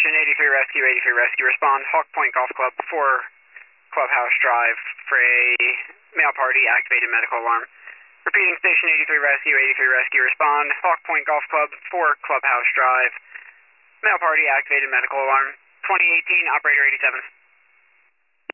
Station 83 Rescue, 83 Rescue, respond. Hawk Point Golf Club, 4 Clubhouse Drive for a male party, activated medical alarm. Repeating, Station 83 Rescue, 83 Rescue, respond. Hawk Point Golf Club, 4 Clubhouse Drive, male party, activated medical alarm. 2018, Operator 87.